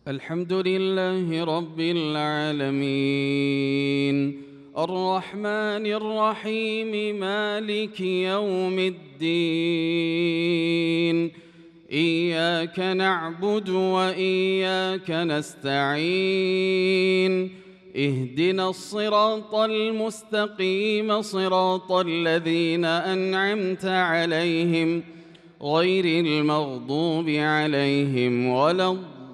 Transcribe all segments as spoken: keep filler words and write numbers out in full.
الحمد لله رب العالمين الرحمن الرحيم مالك يوم الدين إياك نعبد وإياك نستعين اهدنا الصراط المستقيم صراط الذين أنعمت عليهم غير المغضوب عليهم ولا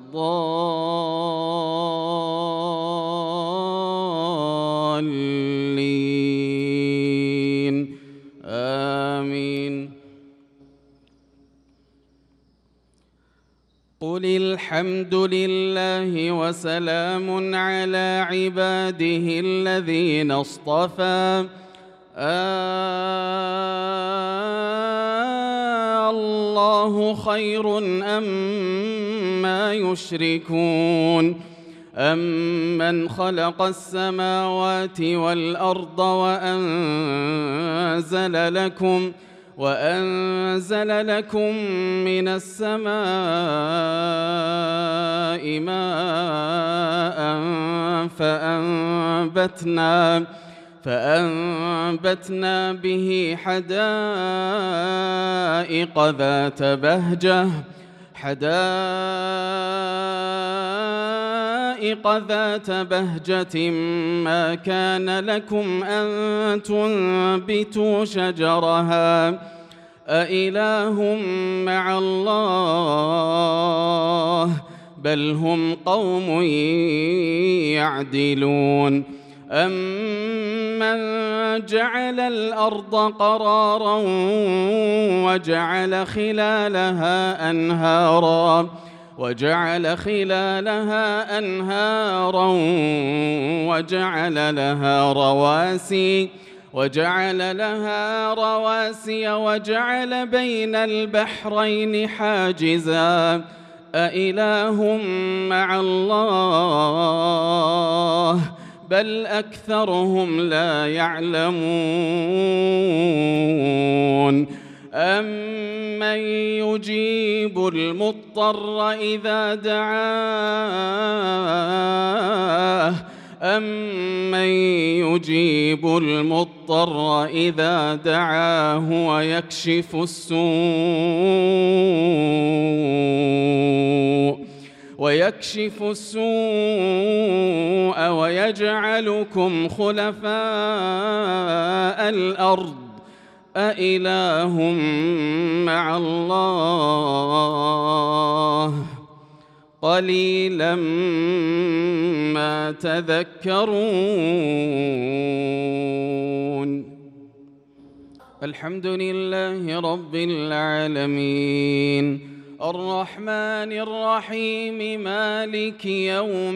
الضالين آمين. قل الحمد لله وسلام على عباده الذين اصطفى آه الله خير أما يشركون أمن خلق السماوات والأرض وأنزل لكم وأنزل لكم من السماء ماء فأنبتنا فأنبتنا به حدائق ذات بهجة حدائق ذات بهجة ما كان لكم أن تنبتوا شجرها أإله مع الله بل هم قوم يعدلون أمن جعل الأرض قرارا وجعل خلالها أنهارا وجعل خلالها أنهارا وجعل لها رواسي وجعل لها رواسي وجعل بين البحرين حاجزا أإله مع الله بل أكثرهم لا يعلمون أمن يجيب المضطر إذا دعاه أمن يجيب المضطر إذا دعاه ويكشف السوء ويكشف السوء ويجعلكم خلفاء الأرض أإله مع الله قليلا ما تذكرون. الحمد لله رب العالمين الرحمن الرحيم مالك يوم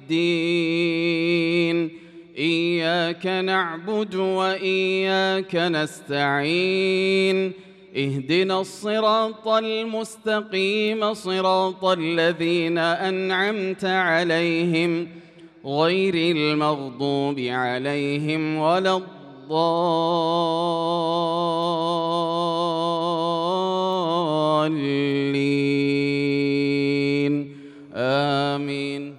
الدين إياك نعبد وإياك نستعين اهدنا الصراط المستقيم صراط الذين أنعمت عليهم غير المغضوب عليهم ولا الضالين آمين.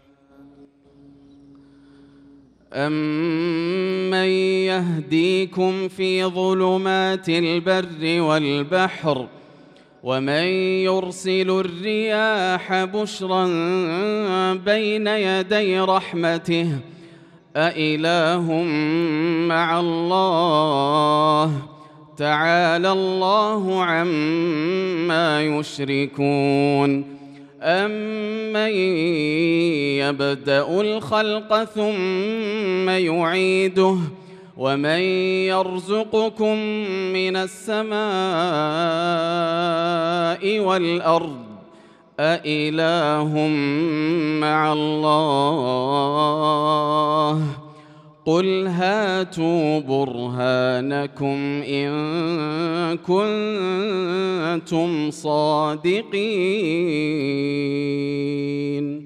أمن يهديكم في ظلمات البر والبحر ومن يرسل الرياح بشرا بين يدي رحمته أإله مع الله تعالى الله عما يشركون أمن يبدأ الخلق ثم يعيده ومن يرزقكم من السماء والأرض أإله مع الله قل هاتوا برهانكم إن كنتم صادقين.